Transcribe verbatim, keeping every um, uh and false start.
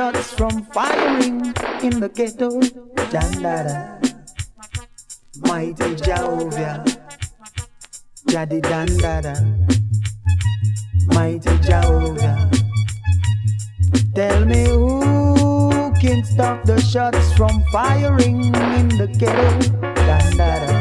shots from firing in the ghetto. Dandada, mighty Jehovah, Jadi Dandada, mighty Jehovah. Tell me who can stop the shots from firing in the ghetto. Dandada.